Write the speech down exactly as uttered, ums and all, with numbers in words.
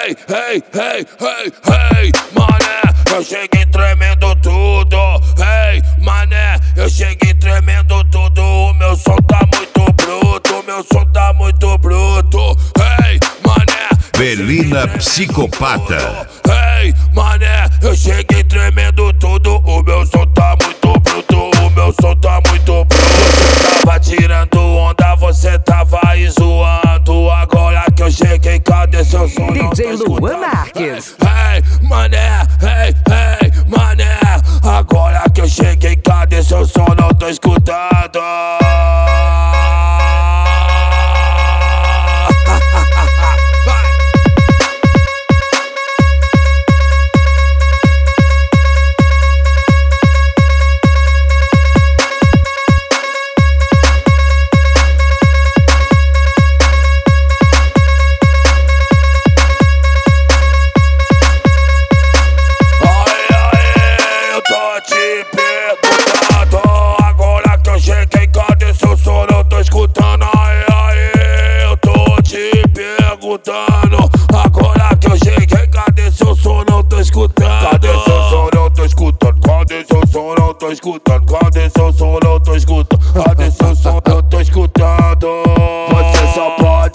Hey, hey, hey, hey, hey, mané, eu cheguei tremendo tudo. Hey, mané, eu cheguei tremendo tudo. O meu som tá muito bruto, o meu som tá muito bruto. Hey, mané, Belina Psicopata. Hey, mané, eu cheguei tremendo tudo. O meu som tá muito bruto, o meu som tá muito bruto. Você tava tirando onda, você tava aí zoando. Agora que eu cheguei, cadê seu som? D J Luan Marques. Hey, mané, hey, hey, mané. Agora que eu cheguei, cadê seu som? Não tô escutando. Agora que eu cheguei, cadê seu som? Não tô escutando. Cadê seu som? Não tô escutando. Cadê seu som? Não tô escutando. Cadê seu som? Não tô escutando. Cadê seu som? Não tô escutando. Você só pode